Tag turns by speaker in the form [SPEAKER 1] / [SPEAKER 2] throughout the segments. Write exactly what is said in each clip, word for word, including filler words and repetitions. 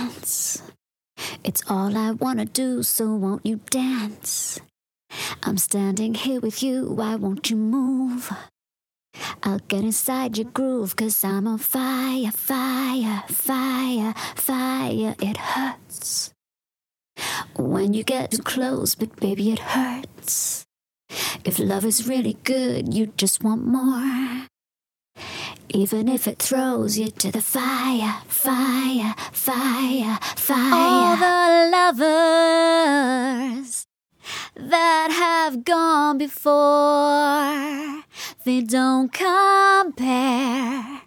[SPEAKER 1] dance. It's all I wanna do, so won't you dance? I'm standing here with you, why won't you move? I'll get inside your groove, cause I'm on fire, fire, fire, fire. It hurts when you get too close, but baby it hurts. If love is really good, you just want more. Even if it throws you to the fire, fire, fire, fire. All the lovers that have gone before, they don't compare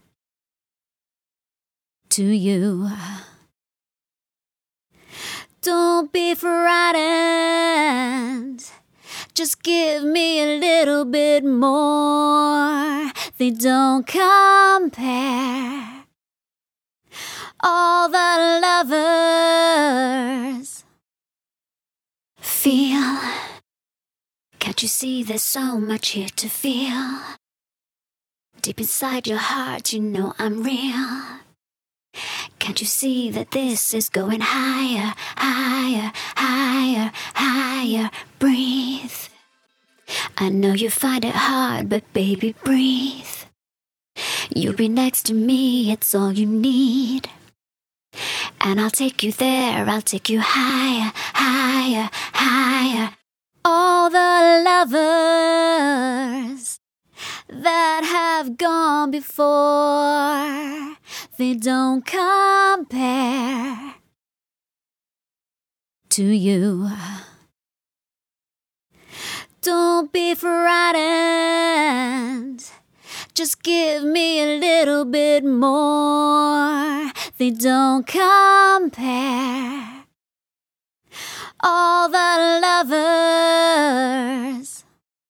[SPEAKER 1] to you. Don't be frightened, just give me a little bit more. They don't compare. All the lovers feel. Can't you see there's so much here to feel? Deep inside your heart, you know I'm real. Can't you see that this is going higher, higher, higher, higher? Breathe. I know you find it hard, but baby, breathe. You'll be next to me, it's all you need. And I'll take you there, I'll take you higher, higher, higher. All the lovers that have gone before, they don't compare to you. Don't be frightened, just give me a little bit more. They don't compare. All the lovers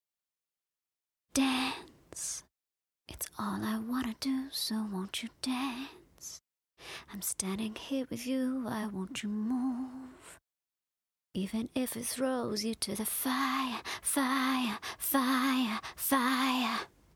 [SPEAKER 1] dance. It's all I wanna do, so won't you dance? I'm standing here with you, why won't you move? Even if it throws you to the fire, fire, fire, fire.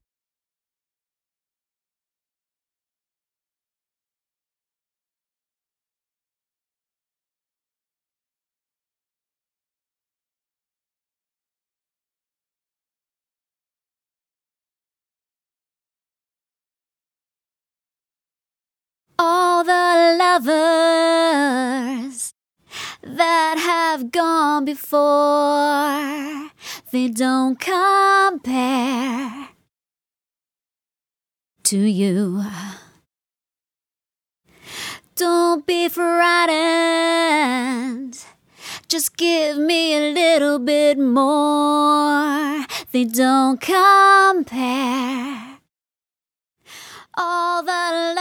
[SPEAKER 1] All the lovers that have gone before, they don't compare to you. Don't be frightened, just give me a little bit more. They don't compare. All the